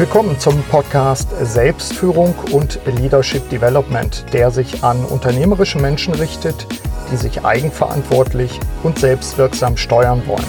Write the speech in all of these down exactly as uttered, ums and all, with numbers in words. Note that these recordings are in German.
Willkommen zum Podcast Selbstführung und Leadership Development, der sich an unternehmerische Menschen richtet, die sich eigenverantwortlich und selbstwirksam steuern wollen.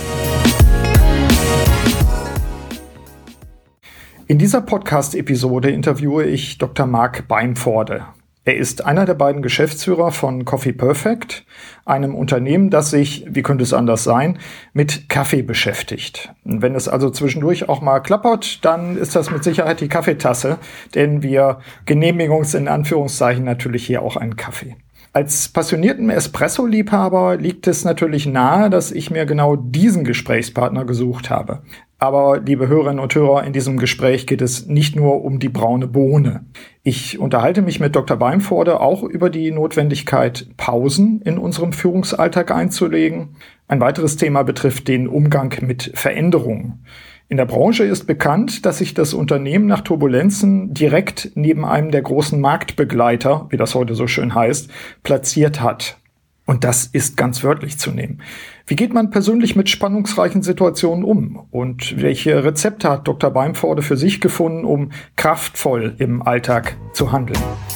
In dieser Podcast-Episode interviewe ich Doktor Marc Beimvoorde. Er ist einer der beiden Geschäftsführer von Coffee Perfect, einem Unternehmen, das sich, wie könnte es anders sein, mit Kaffee beschäftigt. Wenn es also zwischendurch auch mal klappert, dann ist das mit Sicherheit die Kaffeetasse, denn wir genehmigungs in Anführungszeichen natürlich hier auch einen Kaffee. Als passionierten Espresso-Liebhaber liegt es natürlich nahe, dass ich mir genau diesen Gesprächspartner gesucht habe. Aber, liebe Hörerinnen und Hörer, in diesem Gespräch geht es nicht nur um die braune Bohne. Ich unterhalte mich mit Doktor Beimvoorde auch über die Notwendigkeit, Pausen in unserem Führungsalltag einzulegen. Ein weiteres Thema betrifft den Umgang mit Veränderungen. In der Branche ist bekannt, dass sich das Unternehmen nach Turbulenzen direkt neben einem der großen Marktbegleiter, wie das heute so schön heißt, platziert hat. Und das ist ganz wörtlich zu nehmen. Wie geht man persönlich mit spannungsreichen Situationen um? Und welche Rezepte hat Doktor Beimvoorde für sich gefunden, um kraftvoll im Alltag zu handeln?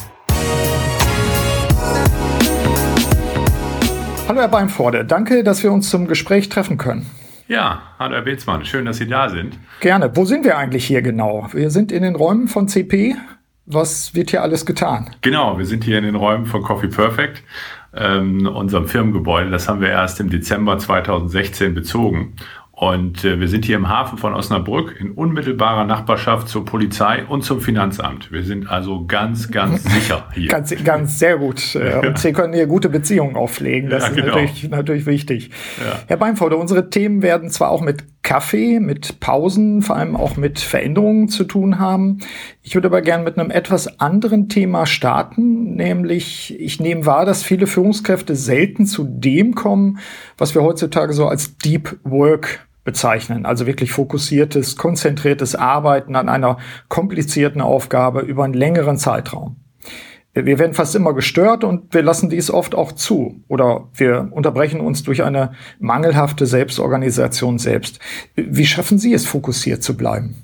Hallo Herr Beimvoorde, danke, dass wir uns zum Gespräch treffen können. Ja, hallo Herr Betzmann, schön, dass Sie da sind. Gerne. Wo sind wir eigentlich hier genau? Wir sind in den Räumen von C P. Was wird hier alles getan? Genau, wir sind hier in den Räumen von Coffee Perfect, ähm, unserem Firmengebäude. Das haben wir erst im Dezember zweitausendsechzehn bezogen. Und äh, wir sind hier im Hafen von Osnabrück in unmittelbarer Nachbarschaft zur Polizei und zum Finanzamt. Wir sind also ganz, ganz sicher hier. ganz, ganz sehr gut. Und Sie können hier gute Beziehungen auflegen. Das ja, genau. ist natürlich, natürlich wichtig. Ja. Herr Beimvoorde, unsere Themen werden zwar auch mit Kaffee, mit Pausen, vor allem auch mit Veränderungen zu tun haben. Ich würde aber gerne mit einem etwas anderen Thema starten, nämlich ich nehme wahr, dass viele Führungskräfte selten zu dem kommen, was wir heutzutage so als Deep Work bezeichnen. Also wirklich fokussiertes, konzentriertes Arbeiten an einer komplizierten Aufgabe über einen längeren Zeitraum. Wir werden fast immer gestört und wir lassen dies oft auch zu. Oder wir unterbrechen uns durch eine mangelhafte Selbstorganisation selbst. Wie schaffen Sie es, fokussiert zu bleiben?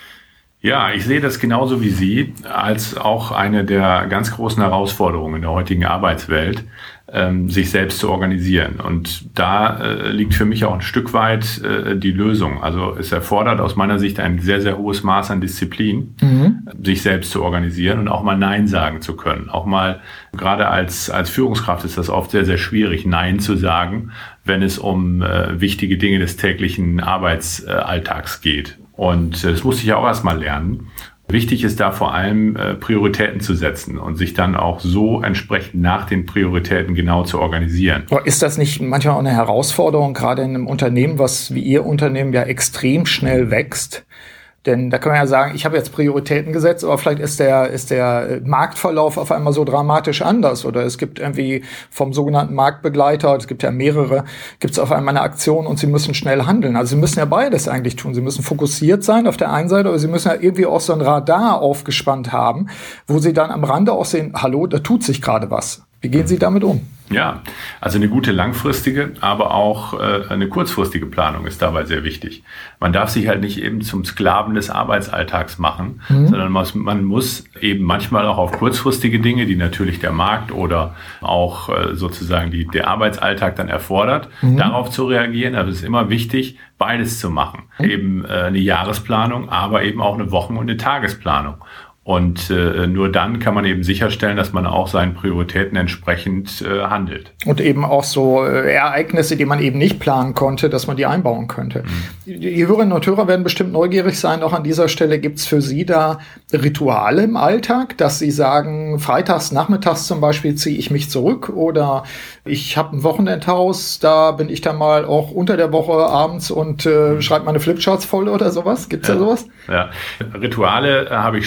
Ja, ich sehe das genauso wie Sie, als auch eine der ganz großen Herausforderungen in der heutigen Arbeitswelt, ähm, sich selbst zu organisieren. Und da äh, liegt für mich auch ein Stück weit äh, die Lösung. Also es erfordert aus meiner Sicht ein sehr, sehr hohes Maß an Disziplin, mhm. sich selbst zu organisieren und auch mal Nein sagen zu können. Auch mal, gerade als, als Führungskraft ist das oft sehr, sehr schwierig, Nein zu sagen, wenn es um äh, wichtige Dinge des täglichen Arbeitsalltags geht. Und das musste ich auch erstmal lernen. Wichtig ist da vor allem, äh, Prioritäten zu setzen und sich dann auch so entsprechend nach den Prioritäten genau zu organisieren. Aber ist das nicht manchmal auch eine Herausforderung, gerade in einem Unternehmen, was wie Ihr Unternehmen ja extrem schnell wächst? Denn da kann man ja sagen, ich habe jetzt Prioritäten gesetzt, aber vielleicht ist der, ist der Marktverlauf auf einmal so dramatisch anders. Oder es gibt irgendwie vom sogenannten Marktbegleiter, es gibt ja mehrere, gibt es auf einmal eine Aktion und Sie müssen schnell handeln. Also Sie müssen ja beides eigentlich tun. Sie müssen fokussiert sein auf der einen Seite, aber Sie müssen ja irgendwie auch so ein Radar aufgespannt haben, wo Sie dann am Rande auch sehen, hallo, da tut sich gerade was. Wie gehen Sie damit um? Ja, also eine gute langfristige, aber auch äh, eine kurzfristige Planung ist dabei sehr wichtig. Man darf sich halt nicht eben zum Sklaven des Arbeitsalltags machen, mhm. sondern man, man muss eben manchmal auch auf kurzfristige Dinge, die natürlich der Markt oder auch äh, sozusagen die, der Arbeitsalltag dann erfordert, mhm. darauf zu reagieren. Aber es ist immer wichtig, beides zu machen. Mhm. Eben äh, eine Jahresplanung, aber eben auch eine Wochen- und eine Tagesplanung. Und äh, nur dann kann man eben sicherstellen, dass man auch seinen Prioritäten entsprechend äh, handelt. Und eben auch so äh, Ereignisse, die man eben nicht planen konnte, dass man die einbauen könnte. Mhm. Die, die Hörerinnen und Hörer werden bestimmt neugierig sein. Auch an dieser Stelle gibt's für Sie da Rituale im Alltag, dass Sie sagen, freitags, nachmittags zum Beispiel ziehe ich mich zurück oder ich habe ein Wochenendhaus, da bin ich dann mal auch unter der Woche abends und äh, schreibe meine Flipcharts voll oder sowas. Gibt's ja, da sowas? Ja, Rituale äh, habe ich schon. Bei mir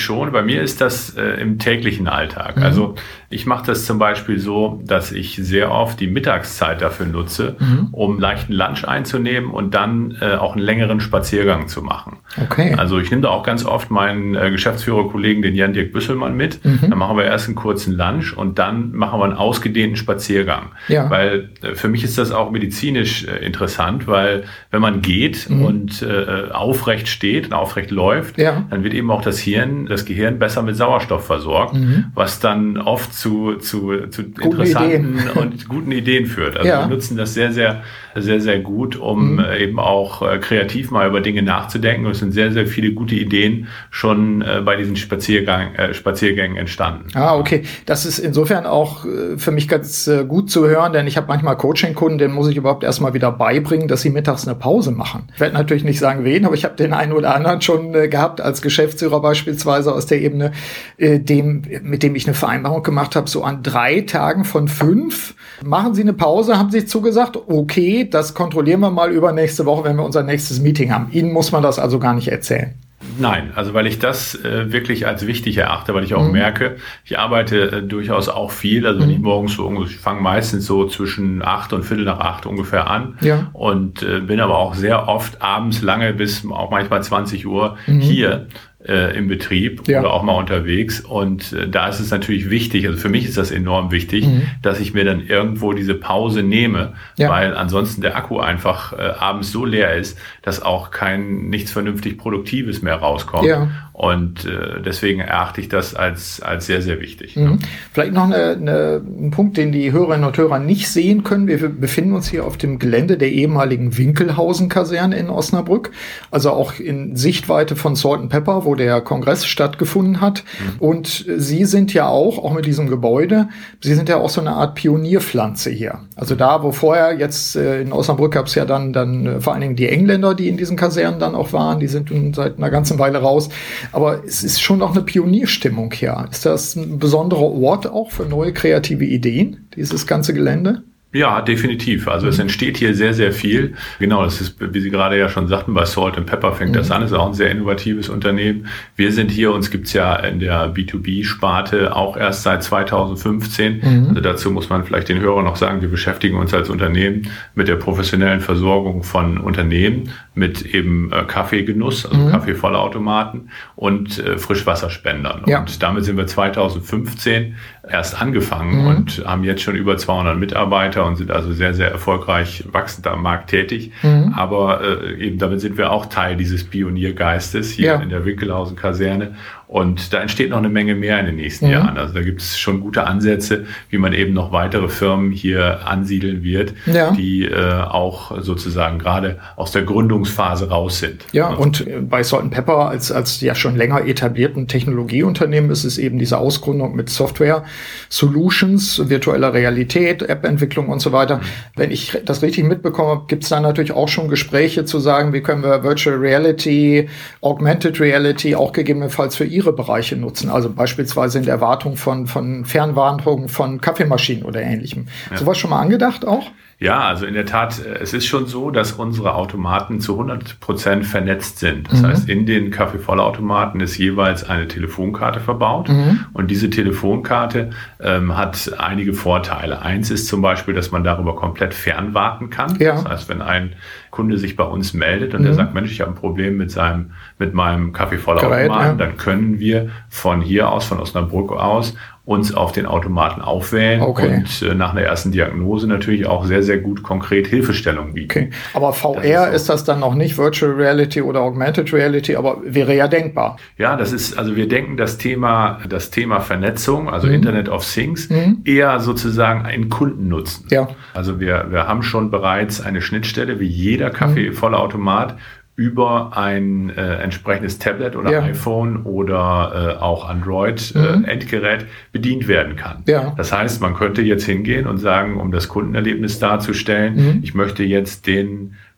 mir ist das äh, im täglichen Alltag. Mhm. Also ich mache das zum Beispiel so, dass ich sehr oft die Mittagszeit dafür nutze, mhm. um leichten Lunch einzunehmen und dann äh, auch einen längeren Spaziergang zu machen. Okay. Also ich nehme da auch ganz oft meinen äh, Geschäftsführerkollegen, den Jan-Dirk Büsselmann, mit. Mhm. Dann machen wir erst einen kurzen Lunch und dann machen wir einen ausgedehnten Spaziergang. Ja. Weil äh, für mich ist das auch medizinisch äh, interessant, weil wenn man geht mhm. und äh, aufrecht steht und aufrecht läuft, ja. dann wird eben auch das Hirn, das Gehirn besser mit Sauerstoff versorgt, mhm. was dann oft zu, zu, zu interessanten Ideen. und guten Ideen führt. Also ja. wir nutzen das sehr, sehr, sehr, sehr gut, um mhm. eben auch äh, kreativ mal über Dinge nachzudenken. Und es sind sehr, sehr viele gute Ideen schon äh, bei diesen Spaziergang, äh, Spaziergängen entstanden. Ah, okay. Das ist insofern auch äh, für mich ganz äh, gut zu hören, denn ich habe manchmal Coaching-Kunden, denen muss ich überhaupt erstmal wieder beibringen, dass sie mittags eine Pause machen. Ich werde natürlich nicht sagen, wen, aber ich habe den einen oder anderen schon äh, gehabt, als Geschäftsführer beispielsweise aus der Ebene, äh, dem, mit dem ich eine Vereinbarung gemacht habe, so an drei Tagen von fünf. Machen Sie eine Pause, haben Sie zugesagt. Okay, das kontrollieren wir mal über nächste Woche, wenn wir unser nächstes Meeting haben. Ihnen muss man das also gar nicht erzählen. Nein, also weil ich das äh, wirklich als wichtig erachte, weil ich auch mhm. merke, ich arbeite äh, durchaus auch viel, also mhm. nicht morgens so, ich fange meistens so zwischen acht und Viertel nach acht ungefähr an ja. und äh, bin aber auch sehr oft abends lange bis auch manchmal zwanzig Uhr mhm. hier äh, im Betrieb ja. oder auch mal unterwegs und äh, da ist es natürlich wichtig, also für mich ist das enorm wichtig, mhm. dass ich mir dann irgendwo diese Pause nehme, ja. weil ansonsten der Akku einfach äh, abends so leer ist, dass auch kein nichts vernünftig Produktives mehr rauskommt. Ja. Und äh, deswegen erachte ich das als als sehr, sehr wichtig. Mhm. Ja. Vielleicht noch eine, eine, ein Punkt, den die Hörerinnen und Hörer nicht sehen können. Wir befinden uns hier auf dem Gelände der ehemaligen Winkelhausen-Kaserne in Osnabrück, also auch in Sichtweite von Salt and Pepper, wo der Kongress stattgefunden hat. Mhm. Und Sie sind ja auch, auch mit diesem Gebäude, Sie sind ja auch so eine Art Pionierpflanze hier. Also da, wo vorher jetzt äh, in Osnabrück gab es ja dann, dann äh, vor allen Dingen die Engländer, die in diesen Kasernen dann auch waren, die sind nun seit einer ganzen Weile raus. Aber es ist schon noch eine Pionierstimmung hier. Ist das ein besonderer Ort auch für neue kreative Ideen, dieses ganze Gelände? Ja, definitiv. Also mhm. es entsteht hier sehr, sehr viel. Genau, das ist, wie Sie gerade ja schon sagten, bei Salt and Pepper fängt mhm. das an. Das ist auch ein sehr innovatives Unternehmen. Wir sind hier, uns gibt's ja in der B zwei B-Sparte auch erst seit zweitausendfünfzehn. Mhm. Also dazu muss man vielleicht den Hörern noch sagen, wir beschäftigen uns als Unternehmen mit der professionellen Versorgung von Unternehmen mit eben äh, Kaffeegenuss, also mhm. Kaffeevollautomaten und äh, Frischwasserspendern. Ja. Und damit sind wir zweitausendfünfzehn erst angefangen mhm. und haben jetzt schon über zweihundert Mitarbeiter und sind also sehr, sehr erfolgreich wachsend am Markt tätig. Mhm. Aber äh, eben damit sind wir auch Teil dieses Pioniergeistes hier ja. in der Winkelhausen-Kaserne. Und da entsteht noch eine Menge mehr in den nächsten mhm. Jahren. Also da gibt es schon gute Ansätze, wie man eben noch weitere Firmen hier ansiedeln wird, ja. die äh, auch sozusagen gerade aus der Gründungsphase raus sind. Ja, und bei Salt and Pepper als, als ja schon länger etablierten Technologieunternehmen ist es eben diese Ausgründung mit Software Solutions, virtueller Realität, App-Entwicklung und so weiter. Mhm. Wenn ich das richtig mitbekommen habe, gibt es da natürlich auch schon Gespräche zu sagen, wie können wir Virtual Reality, Augmented Reality auch gegebenenfalls für ihre Bereiche nutzen. Also beispielsweise in der Erwartung von, von Fernwartung von Kaffeemaschinen oder Ähnlichem. Ja. Sowas schon mal angedacht auch? Ja, also in der Tat, es ist schon so, dass unsere Automaten zu hundert Prozent vernetzt sind. Das mhm. heißt, in den Kaffeevollautomaten ist jeweils eine Telefonkarte verbaut. Mhm. Und diese Telefonkarte ähm, hat einige Vorteile. Eins ist zum Beispiel, dass man darüber komplett fernwarten kann. Ja. Das heißt, wenn ein Kunde sich bei uns meldet und mhm. der sagt, Mensch, ich habe ein Problem mit seinem, mit meinem Kaffeevollautomaten, ja. dann können wir von hier aus, von Osnabrück aus, uns auf den Automaten aufwählen okay. und äh, nach einer ersten Diagnose natürlich auch sehr, sehr gut konkret Hilfestellung bieten. Okay. Aber V R das ist, so. ist das dann noch nicht Virtual Reality oder Augmented Reality, aber wäre ja denkbar. Ja, das ist, also wir denken das Thema, das Thema Vernetzung, also mhm. Internet of Things, mhm. eher sozusagen einen Kundennutzen. Ja. Also wir, wir haben schon bereits eine Schnittstelle, wie jeder Kaffeevollautomat über ein äh, entsprechendes Tablet oder ja. iPhone oder äh, auch Android-Endgerät mhm. äh, bedient werden kann. Ja. Das heißt, man könnte jetzt hingehen und sagen, um das Kundenerlebnis darzustellen, mhm. ich möchte jetzt den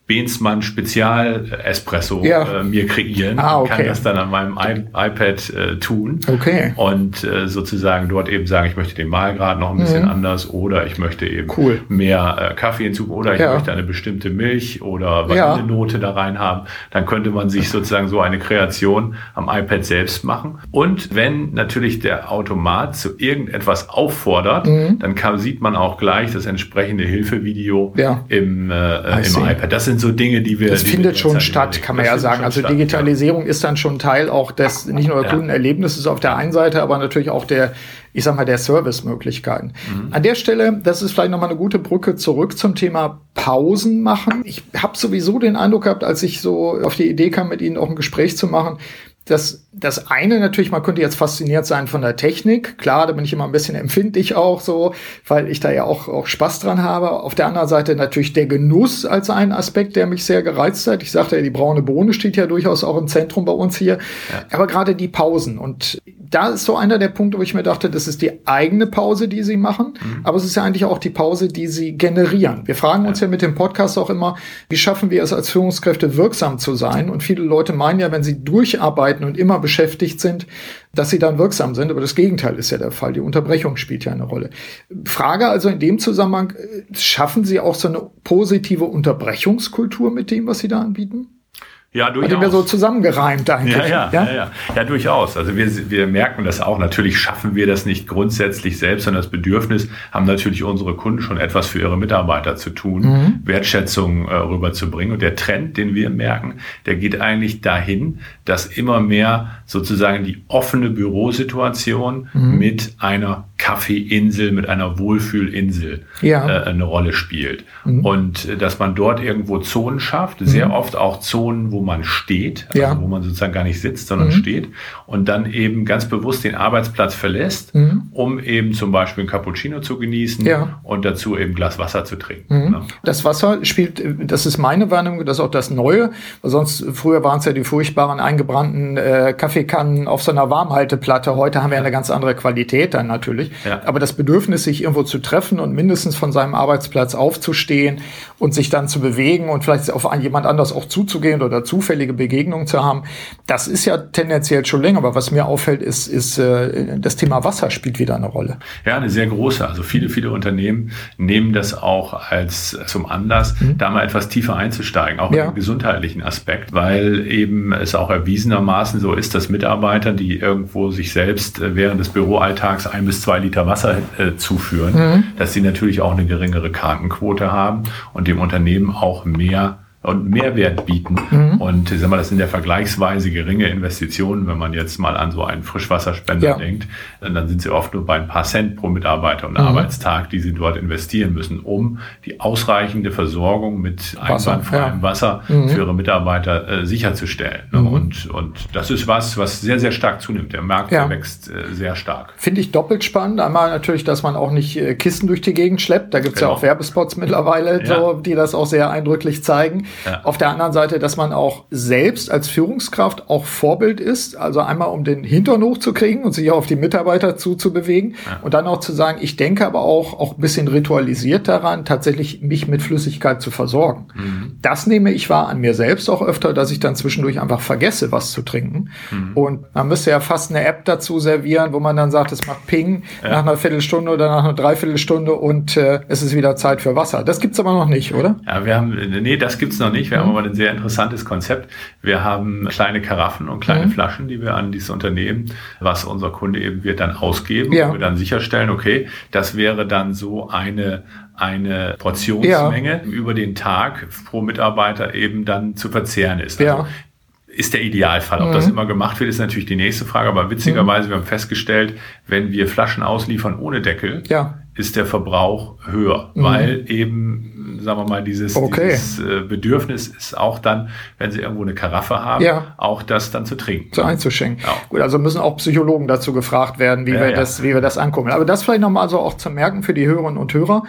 Bensmann Spezial Espresso ja. äh, mir kreieren ah, okay. und kann das dann an meinem I- iPad äh, tun okay. und äh, sozusagen dort eben sagen, ich möchte den Mahlgrad noch ein bisschen mhm. anders oder ich möchte eben cool. mehr äh, Kaffee hinzufügen oder ich ja. möchte eine bestimmte Milch oder Vanillenote ja. da rein haben. Dann könnte man sich sozusagen so eine Kreation am iPad selbst machen. Und wenn natürlich der Automat zu irgendetwas auffordert, mhm. dann kann, sieht man auch gleich das entsprechende Hilfevideo ja. im, äh, im iPad. Das sind so Dinge, die wir... Das die findet wir schon statt, überlegen. Kann man das ja sagen. Also statt, Digitalisierung ja. ist dann schon Teil auch des, nicht nur der ja. Kundenerlebnisses auf der einen Seite, aber natürlich auch der, ich sag mal, der Servicemöglichkeiten. Mhm. An der Stelle, das ist vielleicht nochmal eine gute Brücke zurück zum Thema Pausen machen. Ich habe sowieso den Eindruck gehabt, als ich so auf die Idee kam, mit Ihnen auch ein Gespräch zu machen, dass das eine natürlich, man könnte jetzt fasziniert sein von der Technik. Klar, da bin ich immer ein bisschen empfindlich auch so, weil ich da ja auch, auch Spaß dran habe. Auf der anderen Seite natürlich der Genuss als ein Aspekt, der mich sehr gereizt hat. Ich sagte ja, die braune Bohne steht ja durchaus auch im Zentrum bei uns hier. Ja. Aber gerade die Pausen. Und da ist so einer der Punkte, wo ich mir dachte, das ist die eigene Pause, die Sie machen. Mhm. Aber es ist ja eigentlich auch die Pause, die Sie generieren. Wir fragen uns ja, ja mit dem Podcast auch immer, wie schaffen wir es als Führungskräfte wirksam zu sein? Und viele Leute meinen ja, wenn sie durcharbeiten und immer beschäftigt sind, dass sie dann wirksam sind. Aber das Gegenteil ist ja der Fall. Die Unterbrechung spielt ja eine Rolle. Frage also in dem Zusammenhang, schaffen Sie auch so eine positive Unterbrechungskultur mit dem, was Sie da anbieten? Ja, durchaus. Hat mir so zusammengereimt eigentlich. Ja, ja, ja, ja, ja. Ja, durchaus. Also wir, wir merken das auch. Natürlich schaffen wir das nicht grundsätzlich selbst, sondern das Bedürfnis haben natürlich unsere Kunden schon etwas für ihre Mitarbeiter zu tun, mhm. Wertschätzung äh, rüberzubringen. Und der Trend, den wir merken, der geht eigentlich dahin, dass immer mehr sozusagen die offene Bürosituation mhm. mit einer Kaffeeinsel, mit einer Wohlfühlinsel ja. äh, eine Rolle spielt. Mhm. Und äh, dass man dort irgendwo Zonen schafft, sehr mhm. oft auch Zonen, wo man steht, also ja. wo man sozusagen gar nicht sitzt, sondern mhm. steht und dann eben ganz bewusst den Arbeitsplatz verlässt, mhm. um eben zum Beispiel ein Cappuccino zu genießen ja. und dazu eben ein Glas Wasser zu trinken. Mhm. Ne? Das Wasser spielt, das ist meine Wahrnehmung, das ist auch das Neue, weil sonst, früher waren es ja die furchtbaren eingebrannten äh, Kaffeekannen auf so einer Warmhalteplatte, heute haben wir ja eine ganz andere Qualität dann natürlich, ja. aber das Bedürfnis, sich irgendwo zu treffen und mindestens von seinem Arbeitsplatz aufzustehen und sich dann zu bewegen und vielleicht auf jemand anders auch zuzugehen oder zufällige Begegnungen zu haben, das ist ja tendenziell schon länger, aber was mir auffällt, ist, ist äh, das Thema Wasser spielt wieder eine Rolle. Ja, eine sehr große. Also viele, viele Unternehmen nehmen das auch als zum Anlass, mhm. da mal etwas tiefer einzusteigen, auch ja. im gesundheitlichen Aspekt, weil eben es auch erwiesenermaßen so ist, dass Mitarbeiter, die irgendwo sich selbst während des Büroalltags ein bis zwei Liter Wasser äh, zuführen, mhm. dass sie natürlich auch eine geringere Krankenquote haben und dem Unternehmen auch mehr und Mehrwert bieten. Mhm. Und ich sag mal, das sind ja vergleichsweise geringe Investitionen, wenn man jetzt mal an so einen Frischwasserspender ja. denkt, dann sind sie oft nur bei ein paar Cent pro Mitarbeiter und mhm. Arbeitstag, die sie dort investieren müssen, um die ausreichende Versorgung mit einwandfreiem ja. Wasser mhm. für ihre Mitarbeiter äh, sicherzustellen. Mhm. Und, und das ist was, was sehr, sehr stark zunimmt. Der Markt ja. wächst äh, sehr stark. Finde ich doppelt spannend. Einmal natürlich, dass man auch nicht äh, Kisten durch die Gegend schleppt. Da gibt's genau. ja auch Werbespots mittlerweile, ja. so, die das auch sehr eindrücklich zeigen. Ja. Auf der anderen Seite, dass man auch selbst als Führungskraft auch Vorbild ist, also einmal um den Hintern hochzukriegen und sich auch auf die Mitarbeiter zuzubewegen ja. und dann auch zu sagen, ich denke aber auch, auch ein bisschen ritualisiert daran, tatsächlich mich mit Flüssigkeit zu versorgen. Mhm. Das nehme ich wahr an mir selbst auch öfter, dass ich dann zwischendurch einfach vergesse, was zu trinken. Mhm. Und man müsste ja fast eine App dazu servieren, wo man dann sagt, es macht Ping ja. nach einer Viertelstunde oder nach einer Dreiviertelstunde und äh, es ist wieder Zeit für Wasser. Das gibt's aber noch nicht, oder? Ja, wir haben, nee, das gibt's noch nicht. Wir mhm. haben aber ein sehr interessantes Konzept. Wir haben kleine Karaffen und kleine mhm. Flaschen, die wir an dieses Unternehmen, was unser Kunde eben wird, dann ausgeben, ja. wo wir dann sicherstellen, okay, das wäre dann so eine eine Portionsmenge ja. über den Tag pro Mitarbeiter eben dann zu verzehren ist. Also ja. ist der Idealfall. Ob mhm. das immer gemacht wird, ist natürlich die nächste Frage. Aber witzigerweise, mhm. wir haben festgestellt, wenn wir Flaschen ausliefern ohne Deckel, ja. ist der Verbrauch höher, mhm. weil eben, sagen wir mal, dieses, okay. dieses äh, Bedürfnis ist auch dann, wenn Sie irgendwo eine Karaffe haben, ja. auch das dann zu trinken. So einzuschenken. Ja. Gut, also müssen auch Psychologen dazu gefragt werden, wie, ja, wir, ja. Das, wie wir das angucken. Aber das vielleicht nochmal so auch zu merken für die Hörerinnen und Hörer.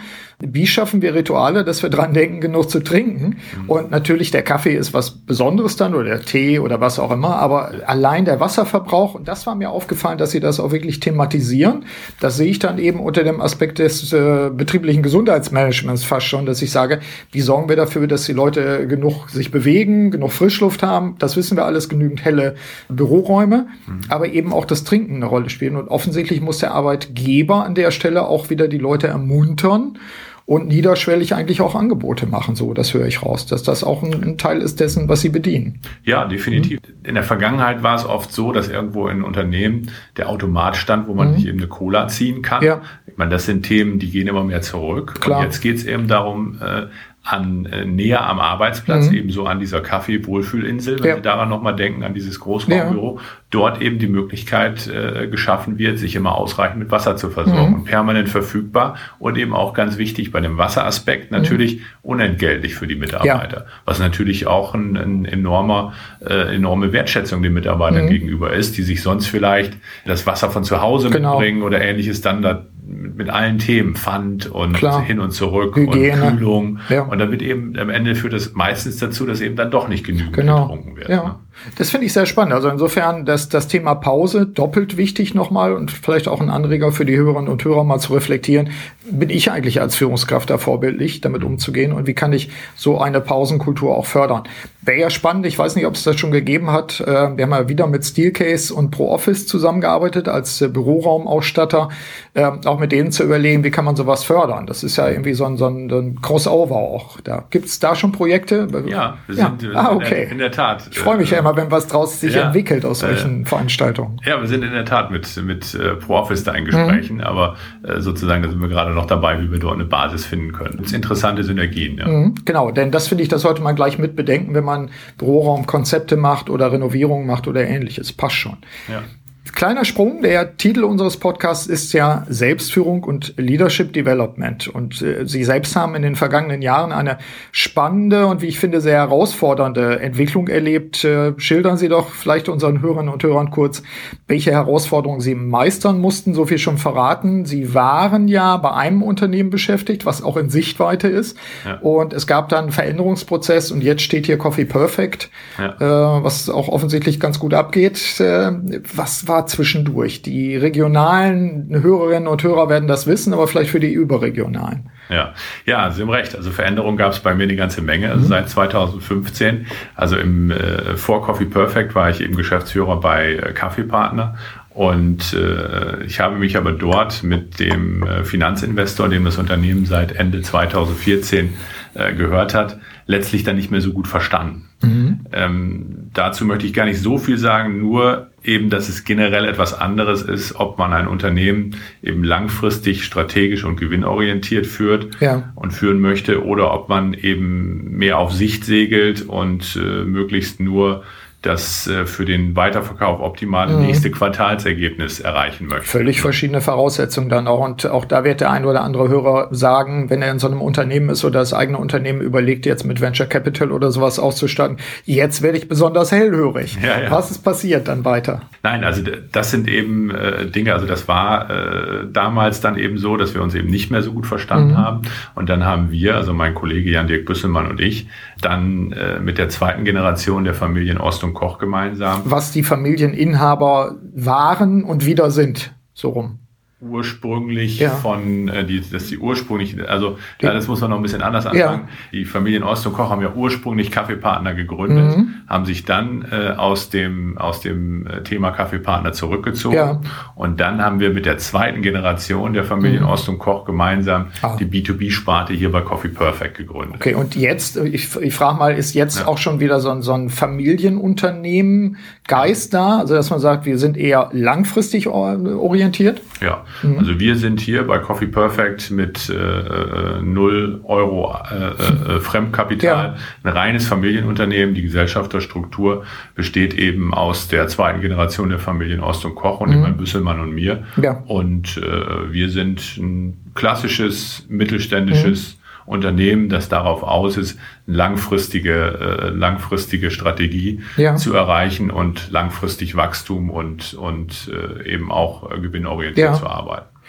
wie schaffen wir Rituale, dass wir dran denken, genug zu trinken? Mhm. Und natürlich, der Kaffee ist was Besonderes dann oder der Tee oder was auch immer, aber allein der Wasserverbrauch, und das war mir aufgefallen, dass sie das auch wirklich thematisieren. Das sehe ich dann eben unter dem Aspekt des äh, betrieblichen Gesundheitsmanagements fast schon, dass ich sage, wie sorgen wir dafür, dass die Leute genug sich bewegen, genug Frischluft haben? Das wissen wir alles, genügend helle Büroräume, mhm. aber eben auch das Trinken eine Rolle spielen. Und offensichtlich muss der Arbeitgeber an der Stelle auch wieder die Leute ermuntern und niederschwellig eigentlich auch Angebote machen, so, das höre ich raus, dass das auch ein, ein Teil ist dessen, was sie bedienen. Ja, definitiv. Mhm. In der Vergangenheit war es oft so, dass irgendwo in Unternehmen der Automat stand, wo man mhm. sich eben eine Cola ziehen kann. Ja. Ich meine, das sind Themen, die gehen immer mehr zurück. Klar. Und jetzt geht es eben darum, äh, an äh, näher am Arbeitsplatz, mhm. ebenso an dieser Kaffee-Wohlfühlinsel, wenn ja. Sie daran nochmal denken, an dieses Großraumbüro, ja. dort eben die Möglichkeit äh, geschaffen wird, sich immer ausreichend mit Wasser zu versorgen mhm. und permanent verfügbar und eben auch ganz wichtig bei dem Wasseraspekt natürlich mhm. unentgeltlich für die Mitarbeiter, ja. was natürlich auch ein, ein enormer, äh, enorme Wertschätzung den Mitarbeitern mhm. gegenüber ist, die sich sonst vielleicht das Wasser von zu Hause genau. mitbringen oder ähnliches dann da mit, mit allen Themen, Pfand und Klar. hin und zurück Hygiene. Und Kühlung. Ja. Und damit eben am Ende führt das meistens dazu, dass eben dann doch nicht genügend genau. getrunken wird. Ja. Ne? Das finde ich sehr spannend. Also insofern, dass das Thema Pause doppelt wichtig nochmal und vielleicht auch ein Anreger für die Hörerinnen und Hörer mal zu reflektieren. Bin ich eigentlich als Führungskraft da vorbildlich, damit umzugehen? Und wie kann ich so eine Pausenkultur auch fördern? Wäre ja spannend. Ich weiß nicht, ob es das schon gegeben hat. Wir haben ja wieder mit Steelcase und ProOffice zusammengearbeitet als Büroraumausstatter. Auch mit denen zu überlegen, wie kann man sowas fördern? Das ist ja irgendwie so ein, so ein, ein Crossover auch. Da gibt's da schon Projekte? Ja, wir sind, ja. Wir ah, okay. in, der, in der Tat. Ich freue mich ja immer, wenn was draus sich ja, entwickelt aus solchen äh, Veranstaltungen. Ja, wir sind in der Tat mit, mit äh, ProOffice da in Gesprächen, mhm. aber äh, sozusagen, da sind wir gerade noch dabei, wie wir dort eine Basis finden können. Das sind interessante Synergien. Ja. Mhm, genau, denn das finde ich, das sollte man gleich mit bedenken, wenn man Büroraumkonzepte macht oder Renovierungen macht oder ähnliches. Passt schon. Ja. Kleiner Sprung, der Titel unseres Podcasts ist ja Selbstführung und Leadership Development. Und äh, Sie selbst haben in den vergangenen Jahren eine spannende und wie ich finde sehr herausfordernde Entwicklung erlebt. Äh, schildern Sie doch vielleicht unseren Hörerinnen und Hörern kurz, welche Herausforderungen Sie meistern mussten. So viel schon verraten. Sie waren ja bei einem Unternehmen beschäftigt, was auch in Sichtweite ist. Ja. Und es gab dann einen Veränderungsprozess und jetzt steht hier Coffee Perfect, ja. äh, was auch offensichtlich ganz gut abgeht. Äh, was war zwischendurch? Die regionalen Hörerinnen und Hörer werden das wissen, aber vielleicht für die überregionalen. Ja, ja, Sie haben recht. Also Veränderungen gab es bei mir eine ganze Menge. Also mhm. seit zweitausendfünfzehn, also im äh, vor Coffee Perfect war ich eben Geschäftsführer bei äh, Kaffeepartner. Und äh, ich habe mich aber dort mit dem äh, Finanzinvestor, dem das Unternehmen seit Ende zweitausendvierzehn äh, gehört hat, letztlich dann nicht mehr so gut verstanden. Mhm. Ähm, dazu möchte ich gar nicht so viel sagen, nur eben, dass es generell etwas anderes ist, ob man ein Unternehmen eben langfristig, strategisch und gewinnorientiert führt ja. und führen möchte oder ob man eben mehr auf Sicht segelt und äh, möglichst nur das äh, für den Weiterverkauf optimale mhm. nächste Quartalsergebnis erreichen möchte. Völlig verschiedene Voraussetzungen dann auch. Und auch da wird der ein oder andere Hörer sagen, wenn er in so einem Unternehmen ist oder das eigene Unternehmen überlegt, jetzt mit Venture Capital oder sowas auszustatten, jetzt werde ich besonders hellhörig. Ja, ja. Was ist passiert dann weiter? Nein, also das sind eben äh, Dinge, also das war äh, damals dann eben so, dass wir uns eben nicht mehr so gut verstanden mhm. haben. Und dann haben wir, also mein Kollege Jan-Dirk Büsselmann und ich, dann äh, mit der zweiten Generation der Familien Ost und Koch gemeinsam. Was die Familieninhaber waren und wieder sind, so rum. Ursprünglich ja. von, äh, die, dass die ursprünglich, also ja, das muss man noch ein bisschen anders anfangen. Ja. Die Familien Ost und Koch haben ja ursprünglich Kaffeepartner gegründet, mhm. haben sich dann äh, aus dem aus dem Thema Kaffeepartner zurückgezogen ja. und dann haben wir mit der zweiten Generation der Familien mhm. Ost und Koch gemeinsam ah. die B zwei B-Sparte hier bei Coffee Perfect gegründet. Okay, und jetzt, ich, ich frage mal, ist jetzt ja. auch schon wieder so ein, so ein Familienunternehmen Geist da? Also dass man sagt, wir sind eher langfristig orientiert? Ja. Mhm. Also wir sind hier bei Coffee Perfect mit äh, null Euro äh, äh, Fremdkapital, ja. ein reines Familienunternehmen. Die Gesellschafterstruktur besteht eben aus der zweiten Generation der Familien Ost und Koch und mhm. dem Büsselmann und mir. Ja. Und äh, wir sind ein klassisches, mittelständisches mhm. Unternehmen, das darauf aus ist, eine langfristige, äh, langfristige Strategie ja. zu erreichen und langfristig Wachstum und, und äh, eben auch äh, gewinnorientiert ja. zu arbeiten.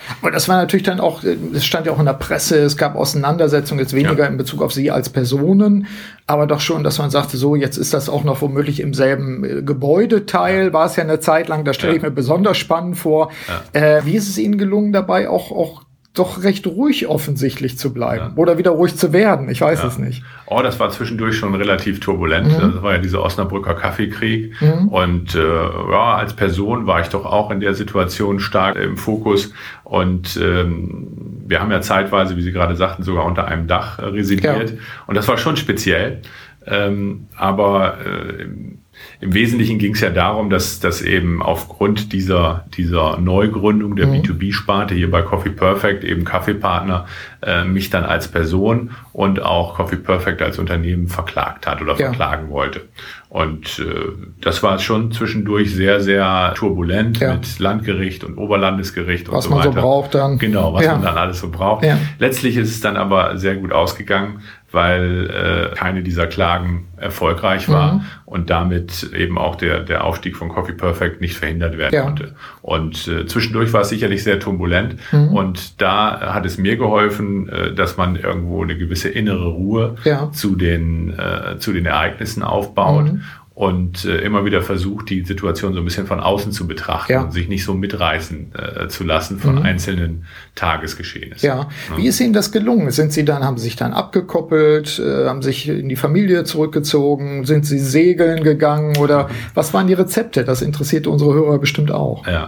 Aber das war natürlich dann auch, es stand ja auch in der Presse, es gab Auseinandersetzungen, jetzt weniger ja. in Bezug auf Sie als Personen, aber doch schon, dass man sagte, so, jetzt ist das auch noch womöglich im selben Gebäudeteil, war es ja eine Zeit lang, das stelle ja. ich mir besonders spannend vor. Ja. Äh, wie ist es Ihnen gelungen, dabei auch, auch doch recht ruhig offensichtlich zu bleiben ja. oder wieder ruhig zu werden, ich weiß ja. es nicht. Oh, das war zwischendurch schon relativ turbulent. Mhm. Das war ja dieser Osnabrücker Kaffeekrieg. Mhm. Und äh, ja, als Person war ich doch auch in der Situation stark im Fokus. Und ähm, wir haben ja zeitweise, wie Sie gerade sagten, sogar unter einem Dach äh, residiert. Ja. Und das war schon speziell. Ähm, aber äh, im Wesentlichen ging es ja darum, dass, dass eben aufgrund dieser, dieser Neugründung der mhm. B zwei B-Sparte hier bei Coffee Perfect eben Kaffeepartner äh, mich dann als Person und auch Coffee Perfect als Unternehmen verklagt hat oder ja. verklagen wollte. Und äh, das war schon zwischendurch sehr, sehr turbulent ja. mit Landgericht und Oberlandesgericht und was so weiter. Was man so braucht dann. Genau, was ja. man dann alles so braucht. Ja. Letztlich ist es dann aber sehr gut ausgegangen, weil äh, keine dieser Klagen erfolgreich war mhm. und damit eben auch der, der Aufstieg von Coffee Perfect nicht verhindert werden ja. konnte. Und äh, zwischendurch war es sicherlich sehr turbulent mhm. und da hat es mir geholfen, äh, dass man irgendwo eine gewisse innere Ruhe ja. zu den, äh, zu den Ereignissen aufbaut. Mhm. Und äh, immer wieder versucht, die Situation so ein bisschen von außen zu betrachten ja. und sich nicht so mitreißen äh, zu lassen von mhm. einzelnen Tagesgeschehnissen. Ja. ja. Wie ist Ihnen das gelungen? Sind Sie dann, haben Sie sich dann abgekoppelt, äh, haben sich in die Familie zurückgezogen, sind Sie segeln gegangen oder was waren die Rezepte? Das interessiert unsere Hörer bestimmt auch. Ja.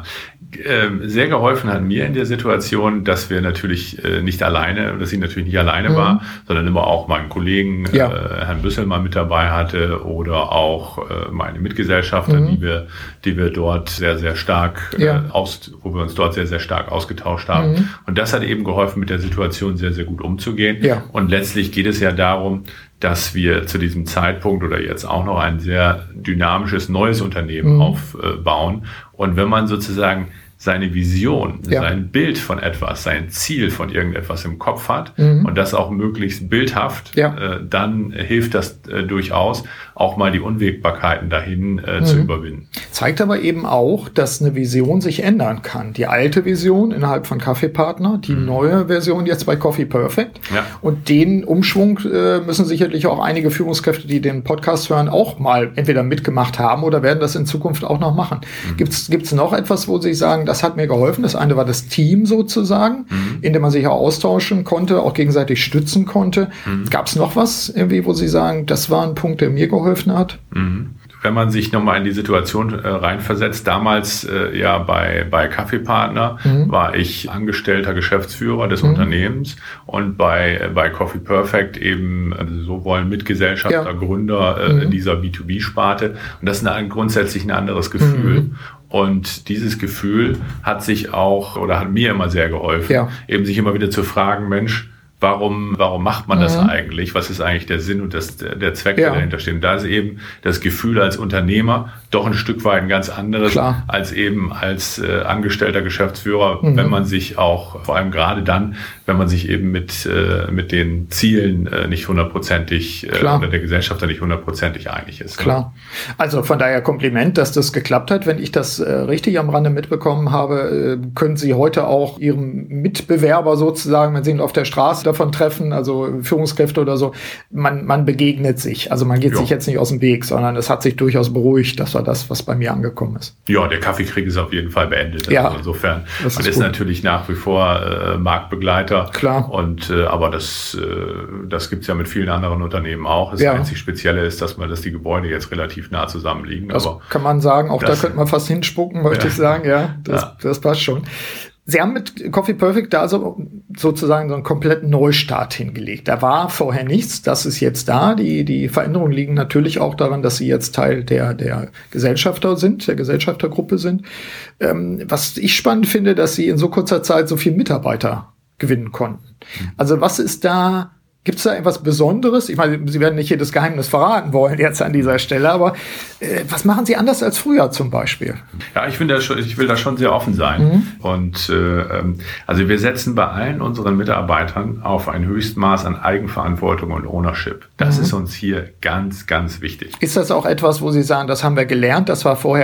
Sehr geholfen hat mir in der Situation, dass wir natürlich äh, nicht alleine, dass ich natürlich nicht alleine mhm. war, sondern immer auch meinen Kollegen, ja. äh, Herrn Büsselmann mit dabei hatte oder auch äh, meine Mitgesellschafter, mhm. die wir, die wir dort sehr, sehr stark, ja. äh, aus, wo wir uns dort sehr, sehr stark ausgetauscht haben. Mhm. Und das hat eben geholfen, mit der Situation sehr, sehr gut umzugehen. Ja. Und letztlich geht es ja darum, dass wir zu diesem Zeitpunkt oder jetzt auch noch ein sehr dynamisches neues Unternehmen mhm. aufbauen. Und wenn man sozusagen seine Vision, ja. sein Bild von etwas, sein Ziel von irgendetwas im Kopf hat mhm. und das auch möglichst bildhaft, ja. äh, dann hilft das äh, durchaus, auch mal die Unwägbarkeiten dahin äh, mhm. zu überwinden. Zeigt aber eben auch, dass eine Vision sich ändern kann. Die alte Vision innerhalb von Kaffeepartner, die mhm. neue Version jetzt bei Coffee Perfect. Ja. Und den Umschwung äh, müssen sicherlich auch einige Führungskräfte, die den Podcast hören, auch mal entweder mitgemacht haben oder werden das in Zukunft auch noch machen. Mhm. Gibt's, gibt's noch etwas, wo Sie sagen, das hat mir geholfen? Das eine war das Team sozusagen, mhm. in dem man sich auch austauschen konnte, auch gegenseitig stützen konnte. Mhm. Gab's noch was irgendwie, wo Sie sagen, das war ein Punkt, der mir geholfen hat? Mhm. Wenn man sich nochmal in die Situation äh, reinversetzt, damals äh, ja bei, bei Kaffeepartner mhm. war ich angestellter Geschäftsführer des mhm. Unternehmens und bei, bei Coffee Perfect eben, also so wollen Mitgesellschafter, ja. Gründer äh, mhm. dieser B zwei B-Sparte. Und das ist ein, grundsätzlich ein anderes Gefühl. Mhm. Und dieses Gefühl hat sich auch, oder hat mir immer sehr geholfen, ja. eben sich immer wieder zu fragen, Mensch, Warum, warum macht man das mhm. eigentlich? Was ist eigentlich der Sinn und das, der Zweck, ja. der dahinter steht? Und da ist eben das Gefühl als Unternehmer doch ein Stück weit ein ganz anderes Klar. als eben als äh, angestellter Geschäftsführer, mhm. wenn man sich auch, vor allem gerade dann, wenn man sich eben mit, äh, mit den Zielen äh, nicht hundertprozentig äh, oder der Gesellschaft nicht hundertprozentig einig ist. Klar. Ne? Also von daher Kompliment, dass das geklappt hat. Wenn ich das äh, richtig am Rande mitbekommen habe, äh, können Sie heute auch Ihrem Mitbewerber sozusagen, wenn Sie ihn auf der Straße davon treffen, also Führungskräfte oder so, man, man begegnet sich. Also man geht jo. sich jetzt nicht aus dem Weg, sondern es hat sich durchaus beruhigt. Das war das, was bei mir angekommen ist. Ja, der Kaffeekrieg ist auf jeden Fall beendet. Ja, also insofern, das man ist, ist natürlich nach wie vor äh, Marktbegleiter. Klar. Und äh, aber das, äh, das gibt's ja mit vielen anderen Unternehmen auch. Das ja. einzig Spezielle ist, dass man, dass die Gebäude jetzt relativ nah zusammenliegen. Das aber kann man sagen. Auch das, da könnte man fast hinspucken, möchte ja. ich sagen. Ja, das, ja. das passt schon. Sie haben mit Coffee Perfect da so, sozusagen so einen kompletten Neustart hingelegt. Da war vorher nichts, das ist jetzt da. Die, die Veränderungen liegen natürlich auch daran, dass Sie jetzt Teil der, der Gesellschafter sind, der Gesellschaftergruppe sind. Ähm, was ich spannend finde, dass Sie in so kurzer Zeit so viele Mitarbeiter gewinnen konnten. Also was ist da, gibt es da etwas Besonderes? Ich meine, Sie werden nicht jedes Geheimnis verraten wollen jetzt an dieser Stelle, aber äh, was machen Sie anders als früher zum Beispiel? Ja, ich, bin da schon, ich will da schon sehr offen sein. Mhm. Und äh, also wir setzen bei allen unseren Mitarbeitern auf ein Höchstmaß an Eigenverantwortung und Ownership. Das mhm. ist uns hier ganz, ganz wichtig. Ist das auch etwas, wo Sie sagen, das haben wir gelernt, das war vorher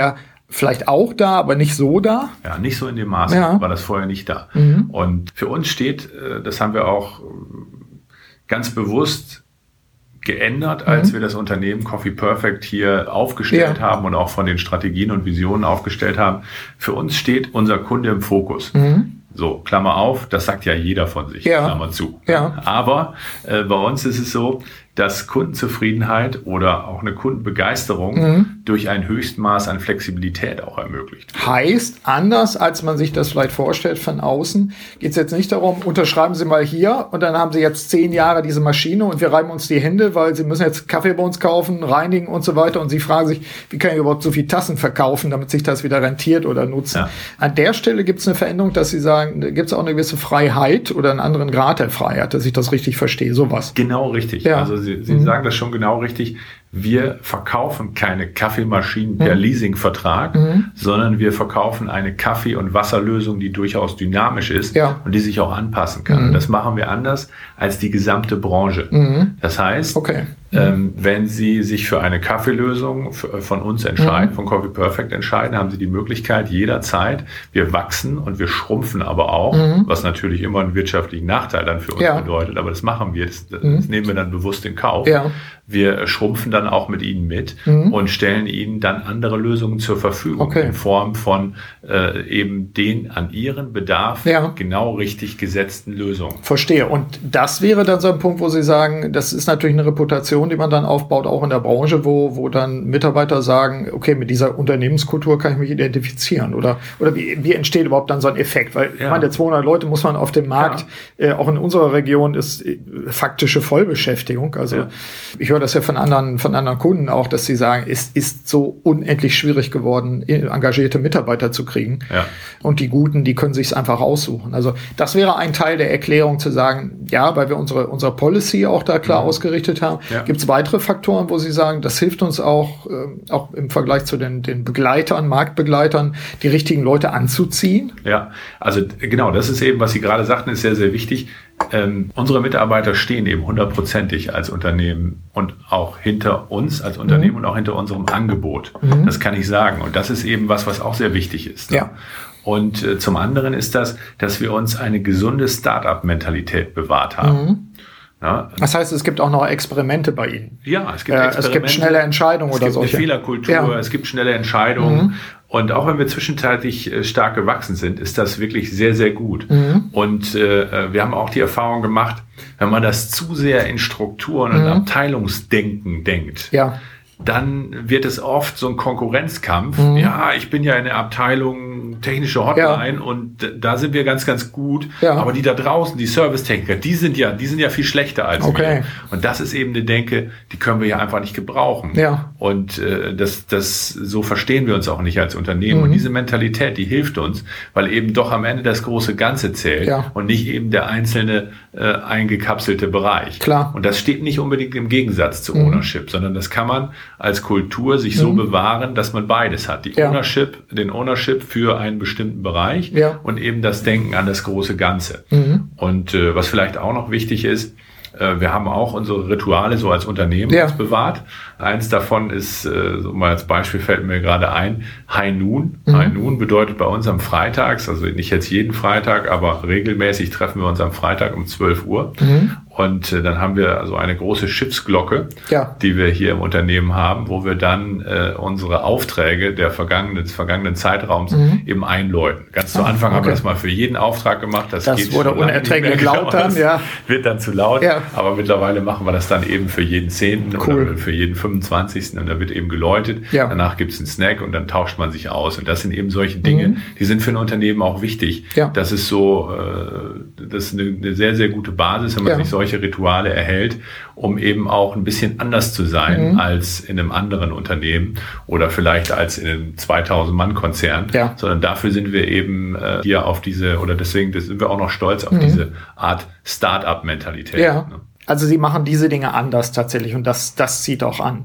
vielleicht auch da, aber nicht so da? Ja, nicht so in dem Maße, ja. war das vorher nicht da. Mhm. Und für uns steht, das haben wir auch ganz bewusst geändert, als mhm. wir das Unternehmen Coffee Perfect hier aufgestellt ja. haben und auch von den Strategien und Visionen aufgestellt haben. Für uns steht unser Kunde im Fokus. Mhm. So, Klammer auf, das sagt ja jeder von sich, ja. Klammer zu. Ja. Aber äh, bei uns ist es so, dass Kundenzufriedenheit oder auch eine Kundenbegeisterung mhm. durch ein Höchstmaß an Flexibilität auch ermöglicht. Heißt, anders als man sich das vielleicht vorstellt von außen, geht es jetzt nicht darum, unterschreiben Sie mal hier und dann haben Sie jetzt zehn Jahre diese Maschine und wir reiben uns die Hände, weil Sie müssen jetzt Kaffee bei uns kaufen, reinigen und so weiter und Sie fragen sich, wie kann ich überhaupt so viele Tassen verkaufen, damit sich das wieder rentiert oder nutzen. Ja. An der Stelle gibt es eine Veränderung, dass Sie sagen, da gibt es auch eine gewisse Freiheit oder einen anderen Grad der Freiheit, dass ich das richtig verstehe, sowas. Genau richtig. Ja. Also Sie, Sie mhm. sagen das schon genau richtig. Wir verkaufen keine Kaffeemaschinen per mhm. Leasingvertrag, mhm. sondern wir verkaufen eine Kaffee- und Wasserlösung, die durchaus dynamisch ist ja. und die sich auch anpassen kann. Mhm. Und das machen wir anders als die gesamte Branche. Mhm. Das heißt, okay. mhm. ähm, wenn Sie sich für eine Kaffeelösung von uns entscheiden, mhm. von Coffee Perfect entscheiden, haben Sie die Möglichkeit jederzeit, wir wachsen und wir schrumpfen aber auch, mhm. was natürlich immer einen wirtschaftlichen Nachteil dann für uns ja. bedeutet, aber das machen wir, das, das mhm. nehmen wir dann bewusst in Kauf. Ja. Wir schrumpfen dann auch mit Ihnen mit mhm. und stellen Ihnen dann andere Lösungen zur Verfügung okay. in Form von äh, eben den an Ihren Bedarf ja. genau richtig gesetzten Lösungen. Verstehe. Und das wäre dann so ein Punkt, wo Sie sagen, das ist natürlich eine Reputation, die man dann aufbaut, auch in der Branche, wo, wo dann Mitarbeiter sagen, okay, mit dieser Unternehmenskultur kann ich mich identifizieren. Oder, oder wie, wie entsteht überhaupt dann so ein Effekt? Weil ja. ich meine, zweihundert Leute muss man auf dem Markt, ja. äh, auch in unserer Region ist äh, faktische Vollbeschäftigung. Also ja. ich höre das ja von anderen, von anderen Kunden auch, dass sie sagen, es ist so unendlich schwierig geworden, engagierte Mitarbeiter zu kriegen. Ja. Und die Guten, die können sich es einfach aussuchen. Also das wäre ein Teil der Erklärung zu sagen, ja, weil wir unsere, unsere Policy auch da klar mhm. ausgerichtet haben. Ja. Gibt es weitere Faktoren, wo Sie sagen, das hilft uns auch, äh, auch im Vergleich zu den, den Begleitern, Marktbegleitern, die richtigen Leute anzuziehen? Ja, also genau, das ist eben, was Sie gerade sagten, ist sehr, sehr wichtig. Ähm, unsere Mitarbeiter stehen eben hundertprozentig als Unternehmen und auch hinter uns als Unternehmen mhm. und auch hinter unserem Angebot. Mhm. Das kann ich sagen. Und das ist eben was, was auch sehr wichtig ist. Ne? Ja. Und äh, zum anderen ist das, dass wir uns eine gesunde Start-up-Mentalität bewahrt haben. Mhm. Ja. Das heißt, es gibt auch noch Experimente bei Ihnen. Ja, es gibt Experimente. Es gibt schnelle Entscheidungen oder so. Es gibt eine Fehlerkultur, ja. es gibt schnelle Entscheidungen. Mhm. Und auch wenn wir zwischenzeitlich äh, stark gewachsen sind, ist das wirklich sehr, sehr gut. Mhm. Und äh, wir haben auch die Erfahrung gemacht, wenn man das zu sehr in Strukturen mhm. und Abteilungsdenken denkt, ja. dann wird es oft so ein Konkurrenzkampf. Mhm. Ja, ich bin ja in der Abteilung technische Hotline ja. und da sind wir ganz, ganz gut. Ja. Aber die da draußen, die Servicetechniker, die sind ja, die sind ja viel schlechter als okay. wir. Und das ist eben eine Denke, die können wir ja einfach nicht gebrauchen. Ja. Und äh, das, das, so verstehen wir uns auch nicht als Unternehmen. Mhm. Und diese Mentalität, die hilft uns, weil eben doch am Ende das große Ganze zählt ja. und nicht eben der einzelne äh, eingekapselte Bereich. Klar. Und das steht nicht unbedingt im Gegensatz zu mhm. Ownership, sondern das kann man als Kultur sich mhm. so bewahren, dass man beides hat. Die ja. Ownership, den Ownership für einen bestimmten Bereich ja. und eben das Denken an das große Ganze. Mhm. Und äh, was vielleicht auch noch wichtig ist, äh, wir haben auch unsere Rituale so als Unternehmen ja. bewahrt. Eins davon ist, äh, so mal als Beispiel fällt mir gerade ein, High Noon. Mhm. High Noon bedeutet bei uns am Freitags, also nicht jetzt jeden Freitag, aber regelmäßig treffen wir uns am Freitag um zwölf Uhr. Mhm. Und äh, dann haben wir also eine große Schiffsglocke, ja. die wir hier im Unternehmen haben, wo wir dann äh, unsere Aufträge der vergangenen, des vergangenen Zeitraums mhm. eben einläuten. Ganz zu Anfang okay. haben wir das mal für jeden Auftrag gemacht. Das, das geht wurde unerträglich laut dann, ja. Wird dann zu laut. Ja. Aber mittlerweile machen wir das dann eben für jeden Zehnten cool. oder für jeden fünfundzwanzigsten Und da wird eben geläutet. Ja. Danach gibt es einen Snack und dann tauscht man sich aus. Und das sind eben solche Dinge, mhm. die sind für ein Unternehmen auch wichtig. Ja. Das ist so, äh, das ist eine, eine sehr, sehr gute Basis, wenn man ja. sich solche Rituale erhält, um eben auch ein bisschen anders zu sein mhm. als in einem anderen Unternehmen oder vielleicht als in einem zweitausend Mann Konzern, ja. sondern dafür sind wir eben äh, hier auf diese, oder deswegen sind wir auch noch stolz auf mhm. diese Art Start-up-Mentalität. Ja. Ne? Also Sie machen diese Dinge anders tatsächlich und das, das zieht auch an.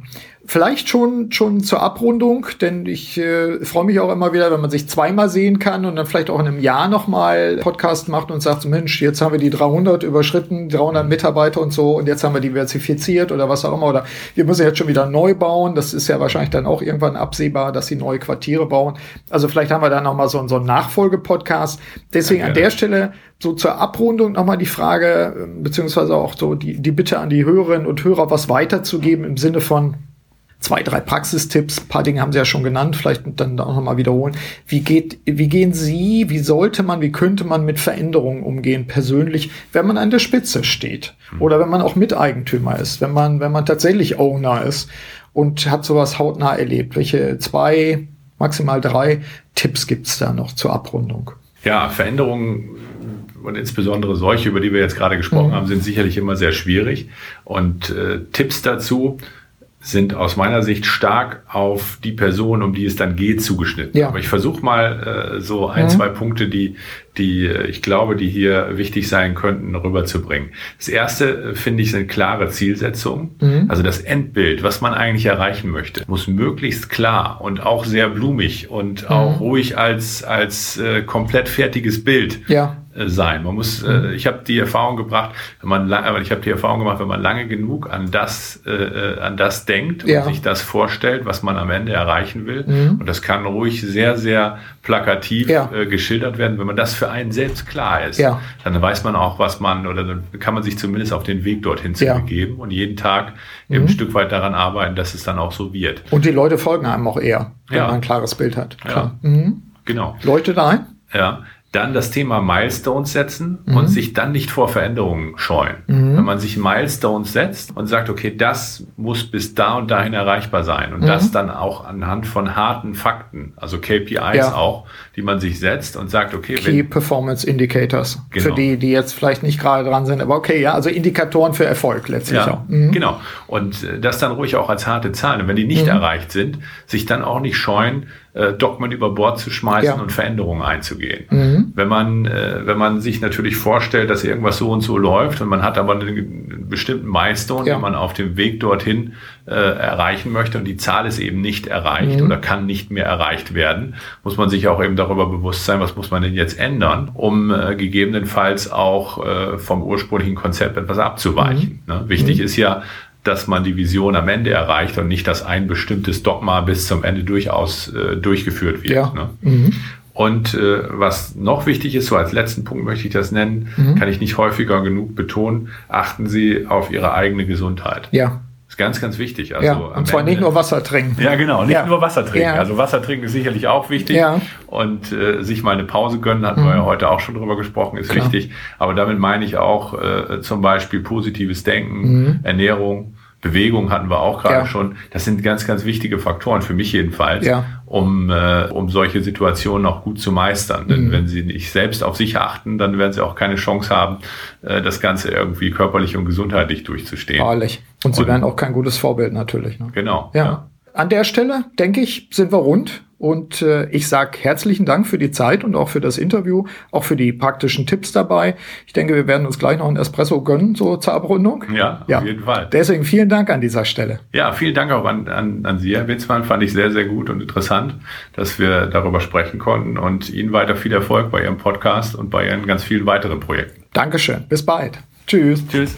vielleicht schon schon zur Abrundung, denn ich äh, freue mich auch immer wieder, wenn man sich zweimal sehen kann und dann vielleicht auch in einem Jahr nochmal Podcast macht und sagt, Mensch, jetzt haben wir die dreihundert überschritten, dreihundert Mitarbeiter und so und jetzt haben wir diversifiziert oder was auch immer oder wir müssen jetzt schon wieder neu bauen. Das ist ja wahrscheinlich dann auch irgendwann absehbar, dass sie neue Quartiere bauen. Also vielleicht haben wir dann nochmal so, so einen Nachfolge-Podcast. Deswegen ja, an der Stelle so zur Abrundung nochmal die Frage, beziehungsweise auch so die, die Bitte an die Hörerinnen und Hörer, was weiterzugeben im Sinne von zwei, drei Praxistipps. Ein paar Dinge haben Sie ja schon genannt, vielleicht dann auch nochmal wiederholen. Wie geht, wie gehen Sie, wie sollte man, wie könnte man mit Veränderungen umgehen persönlich, wenn man an der Spitze steht? Oder wenn man auch Miteigentümer ist, wenn man, wenn man tatsächlich Owner ist und hat sowas hautnah erlebt? Welche zwei, maximal drei Tipps gibt's da noch zur Abrundung? Ja, Veränderungen und insbesondere solche, über die wir jetzt gerade gesprochen mhm. haben, sind sicherlich immer sehr schwierig. Und äh, Tipps dazu sind aus meiner Sicht stark auf die Person, um die es dann geht, zugeschnitten. Ja. Aber ich versuche mal äh, so ein, mhm. zwei Punkte, die, die ich glaube, die hier wichtig sein könnten, rüberzubringen. Das erste, finde ich, sind klare Zielsetzungen. Mhm. Also das Endbild, was man eigentlich erreichen möchte, muss möglichst klar und auch sehr blumig und mhm. auch ruhig als, als äh, komplett fertiges Bild ja. sein. Man muss, äh, ich habe die Erfahrung gebracht, wenn man lange, ich habe die Erfahrung gemacht, wenn man lange genug an das, äh, an das denkt und ja. sich das vorstellt, was man am Ende erreichen will. Mhm. Und das kann ruhig sehr, sehr plakativ ja. äh, geschildert werden. Wenn man das für einen selbst klar ist, ja. dann weiß man auch, was man, oder dann kann man sich zumindest auf den Weg dorthin zu ja. begeben und jeden Tag mhm. eben ein Stück weit daran arbeiten, dass es dann auch so wird. Und die Leute folgen einem auch eher, wenn ja. man ein klares Bild hat. Klar. Ja. Mhm. Genau. Leuchtet ein? Ja. Dann das Thema Milestones setzen mhm. und sich dann nicht vor Veränderungen scheuen. Mhm. Wenn man sich Milestones setzt und sagt, okay, das muss bis da und dahin erreichbar sein und mhm. das dann auch anhand von harten Fakten, also K P Is ja. auch, die man sich setzt und sagt, okay. Key wenn, Performance Indicators, genau. für die, die jetzt vielleicht nicht gerade dran sind, aber okay, ja, also Indikatoren für Erfolg letztlich ja, auch. Mhm. Genau. Und das dann ruhig auch als harte Zahlen. Und wenn die nicht mhm. erreicht sind, sich dann auch nicht scheuen, äh, Dogmen über Bord zu schmeißen ja. und Veränderungen einzugehen. Mhm. Wenn man, äh, wenn man sich natürlich vorstellt, dass irgendwas so und so läuft und man hat aber einen, einen bestimmten Milestone, ja. den man auf dem Weg dorthin äh, erreichen möchte und die Zahl ist eben nicht erreicht mhm. oder kann nicht mehr erreicht werden, muss man sich auch eben darüber bewusst sein, was muss man denn jetzt ändern, um äh, gegebenenfalls auch äh, vom ursprünglichen Konzept etwas abzuweichen. Mhm. Ne? Wichtig mhm. ist ja, dass man die Vision am Ende erreicht und nicht, dass ein bestimmtes Dogma bis zum Ende durchaus äh, durchgeführt wird. Ja. Ne? Mhm. Und äh, was noch wichtig ist, so als letzten Punkt möchte ich das nennen, mhm. kann ich nicht häufiger genug betonen, achten Sie auf Ihre eigene Gesundheit. Ja. Das ist ganz, ganz wichtig. Also ja, und zwar Ende, nicht nur Wasser trinken. Ja, genau, nicht ja. nur Wasser trinken. Ja. Also Wasser trinken ist sicherlich auch wichtig. Ja. Und äh, sich mal eine Pause gönnen, hatten mhm. wir ja heute auch schon drüber gesprochen, ist Klar. wichtig. Aber damit meine ich auch äh, zum Beispiel positives Denken, mhm. Ernährung, Bewegung hatten wir auch gerade ja. schon. Das sind ganz, ganz wichtige Faktoren, für mich jedenfalls, ja. um, äh, um solche Situationen auch gut zu meistern. Denn mhm. wenn Sie nicht selbst auf sich achten, dann werden Sie auch keine Chance haben, äh, das Ganze irgendwie körperlich und gesundheitlich durchzustehen. Wahrlich. Und Sie und, werden auch kein gutes Vorbild natürlich. Ne? Genau. Ja. ja. An der Stelle, denke ich, sind wir rund. Und äh, ich sage herzlichen Dank für die Zeit und auch für das Interview, auch für die praktischen Tipps dabei. Ich denke, wir werden uns gleich noch einen Espresso gönnen, so zur Abrundung. Ja, ja. auf jeden Fall. Deswegen vielen Dank an dieser Stelle. Ja, vielen Dank auch an, an, an Sie, Herr Witzmann. Fand ich sehr, sehr gut und interessant, dass wir darüber sprechen konnten. Und Ihnen weiter viel Erfolg bei Ihrem Podcast und bei Ihren ganz vielen weiteren Projekten. Dankeschön. Bis bald. Tschüss. Tschüss.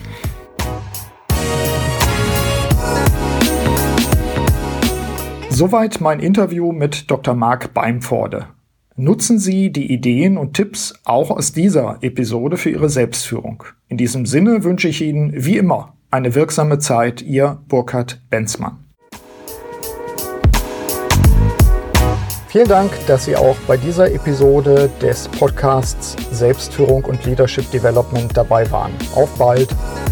Soweit mein Interview mit Doktor Mark Beimforde. Nutzen Sie die Ideen und Tipps auch aus dieser Episode für Ihre Selbstführung. In diesem Sinne wünsche ich Ihnen wie immer eine wirksame Zeit. Ihr Burkhard Benzmann. Vielen Dank, dass Sie auch bei dieser Episode des Podcasts Selbstführung und Leadership Development dabei waren. Auf bald!